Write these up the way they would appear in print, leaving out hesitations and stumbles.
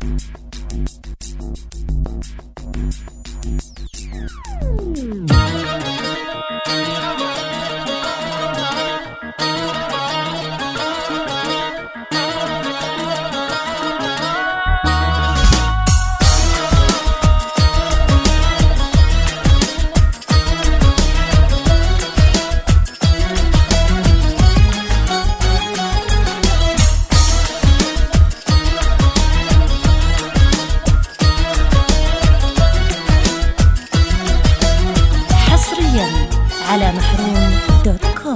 على محروم.com.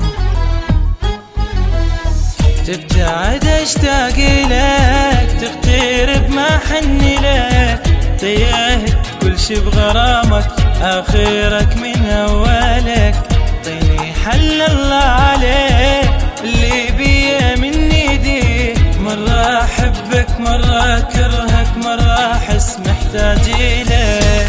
تبتعد اشتاق لك، تغترب ما حن لك، تيهت كل شي بغرامك، اخرك من اولك. طيني حل الله عليك اللي بيه من ايدي، مرة احبك مرة كرهك، مرة احس محتاج لك.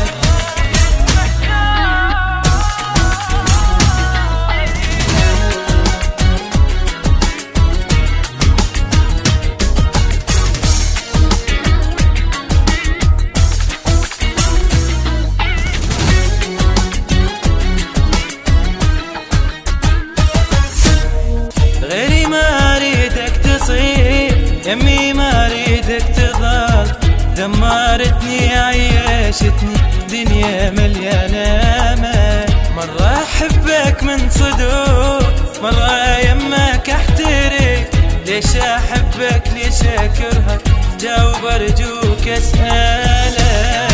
غيري ما اريدك تصير، يمي ما اريدك تضل، دمرتني عيشتني دنيا مليانة امل. مرة احبك من صدق، مرة يمك احترق، ليش احبك ليش اكرهك، جاوب ارجوك اسألك.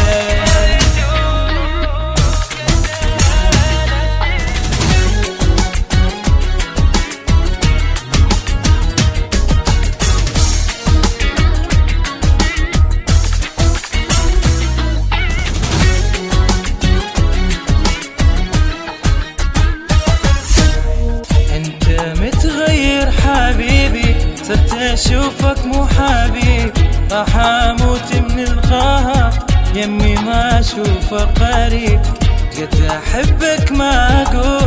حبيبي صرت اشوفك مو حبيب، راح اموت من القهر يمي ما اشوفك قريب. قد احبك ما اقول